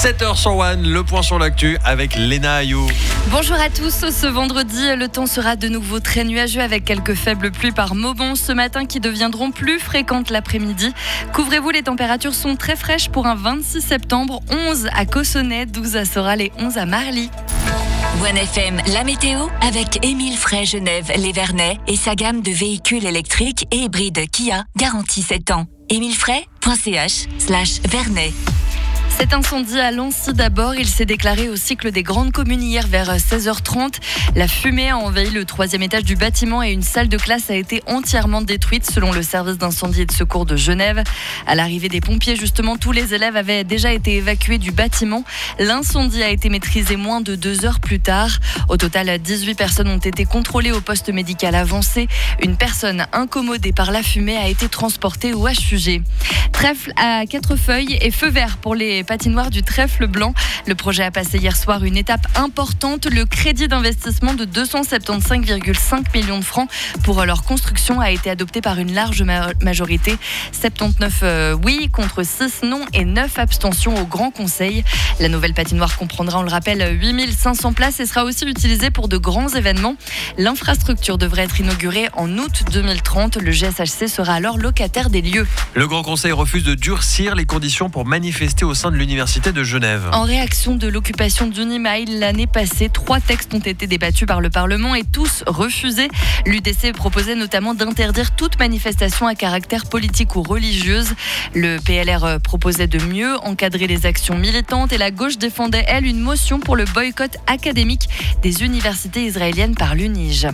7h sur One, le point sur l'actu avec Léna Ayou. Bonjour à tous, ce vendredi, le temps sera de nouveau très nuageux avec quelques faibles pluies par moments ce matin qui deviendront plus fréquentes l'après-midi. Couvrez-vous, les températures sont très fraîches pour un 26 septembre, 11 à Cossonay, 12 à Soral et 11 à Marly. One FM, la météo avec Émile Frey Genève, les Vernets et sa gamme de véhicules électriques et hybrides Kia, garantie 7 ans. emilefrey.ch/Vernet. Cet incendie à Lancy d'abord, il s'est déclaré au cycle des grandes communes hier vers 16h30. La fumée a envahi le 3e étage du bâtiment et une salle de classe a été entièrement détruite selon le service d'incendie et de secours de Genève. À l'arrivée des pompiers, justement, tous les élèves avaient déjà été évacués du bâtiment. L'incendie a été maîtrisé moins de 2 heures plus tard. Au total, 18 personnes ont été contrôlées au poste médical avancé. Une personne incommodée par la fumée a été transportée au HUG. Trèfle à 4 feuilles et feu vert pour les patinoires du Trèfle Blanc. Le projet a passé hier soir une étape importante. Le crédit d'investissement de 275,5 millions de francs pour leur construction a été adopté par une large majorité. 79 oui contre 6 non et 9 abstentions au Grand Conseil. La nouvelle patinoire comprendra, on le rappelle, 8500 places et sera aussi utilisée pour de grands événements. L'infrastructure devrait être inaugurée en août 2030. Le GSHC sera alors locataire des lieux. Le Grand Conseil refuse de durcir les conditions pour manifester au sein de l'Université de Genève. En réaction de l'occupation d'Unimail l'année passée, 3 textes ont été débattus par le Parlement et tous refusés. L'UDC proposait notamment d'interdire toute manifestation à caractère politique ou religieuse. Le PLR proposait de mieux encadrer les actions militantes et la gauche défendait, elle, une motion pour le boycott académique des universités israéliennes par l'UNIJ.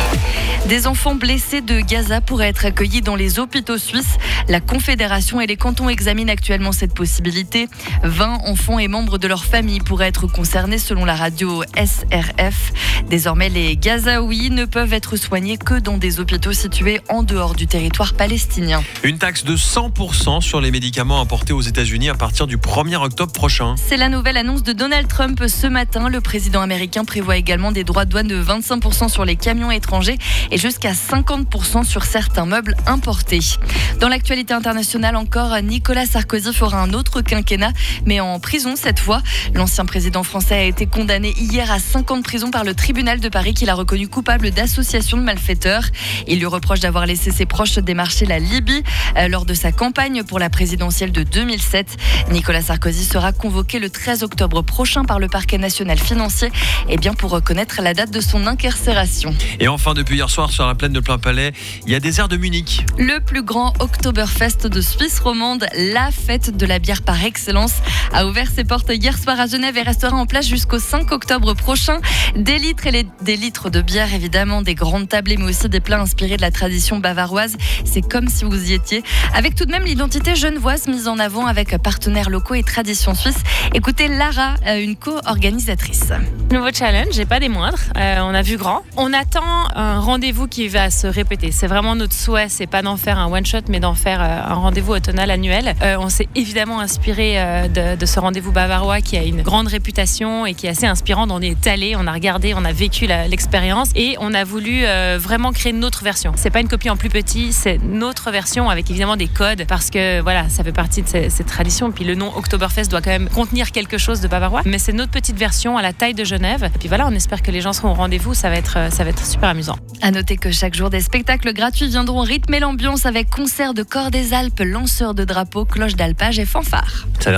Des enfants blessés de Gaza pourraient être accueillis dans les hôpitaux suisses. La Confédération et les cantons examinent actuellement cette possibilité. 20 enfants et membres de leur famille pourraient être concernés selon la radio SRF. Désormais, les Gazaouis ne peuvent être soignés que dans des hôpitaux situés en dehors du territoire palestinien. Une taxe de 100% sur les médicaments importés aux États-Unis à partir du 1er octobre prochain. C'est la nouvelle annonce de Donald Trump ce matin. Le président américain prévoit également des droits de douane de 25% sur les camions étrangers et jusqu'à 50% sur certains meubles importés. Dans l'actualité internationale encore, Nicolas Sarkozy fera un autre quinquennat, mais en prison cette fois. L'ancien président français a été condamné hier à 5 ans de prison par le tribunal de Paris qui l'a reconnu coupable d'association de malfaiteurs. Il lui reproche d'avoir laissé ses proches démarcher la Libye lors de sa campagne pour la présidentielle de 2007. Nicolas Sarkozy sera convoqué le 13 octobre prochain par le parquet national financier pour connaître la date de son incarcération. Et enfin, depuis hier soir sur la plaine de Plainpalais, il y a des airs de Munich. Le plus grand Oktoberfest de Suisse romande, la fête de la bière par excellence, a ouvert ses portes hier soir à Genève et restera en place jusqu'au 5 octobre prochain. Des litres et des litres de bière, évidemment, des grandes tablées, mais aussi des plats inspirés de la tradition bavaroise. C'est comme si vous y étiez. Avec tout de même l'identité genevoise mise en avant avec partenaires locaux et traditions suisses. Écoutez Lara, une co-organisatrice. Nouveau challenge, et pas des moindres. On a vu grand. On attend un rendez-vous qui va se répéter. C'est vraiment notre souhait, c'est pas d'en faire un one-shot, mais d'en faire un rendez-vous automnal annuel. On s'est évidemment inspiré de ce rendez-vous bavarois qui a une grande réputation et qui est assez inspirant. On est allé, on a regardé, on a vécu l'expérience et on a voulu vraiment créer notre version. C'est pas une copie en plus petit, c'est notre version avec évidemment des codes parce que voilà, ça fait partie de ces traditions. Puis le nom Oktoberfest doit quand même contenir quelque chose de bavarois, mais c'est notre petite version à la taille de Genève. Et puis voilà, on espère que les gens seront au rendez-vous, ça va être super amusant. À noter que chaque jour, des spectacles gratuits viendront rythmer l'ambiance avec concerts de corps des Alpes, lanceurs de drapeaux, cloches d'alpage et fanfares.